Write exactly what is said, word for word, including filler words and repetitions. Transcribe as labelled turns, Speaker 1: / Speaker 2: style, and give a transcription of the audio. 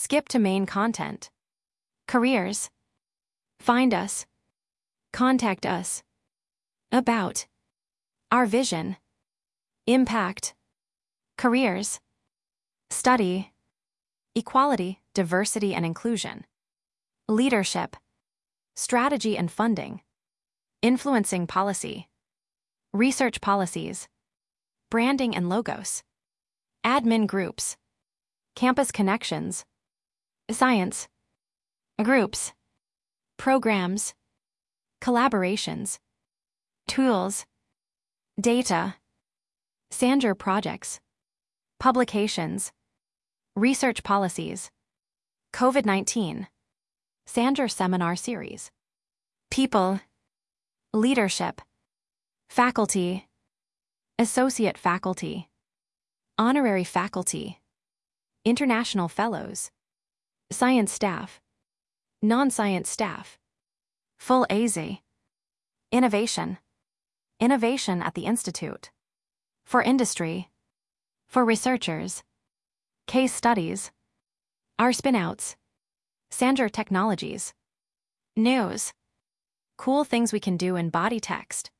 Speaker 1: Skip to main content. Careers. Find us. Contact us. About. Our vision. Impact. Careers. Study. Equality, diversity and inclusion. Leadership. Strategy and funding. Influencing policy. Research policies. Branding and logos. Admin groups. Campus connections. Science. Groups. Programs. Collaborations. Tools. Data. Sanger projects. Publications. Research policies. COVID nineteen. Sanger seminar series. People. Leadership. Faculty. Associate faculty. Honorary faculty. International fellows. Science staff. Non-science staff. Full A Z. Innovation. Innovation at the Institute. For industry. For researchers. Case studies. Our spinouts. Sanger Technologies. News. Cool things we can do in body text.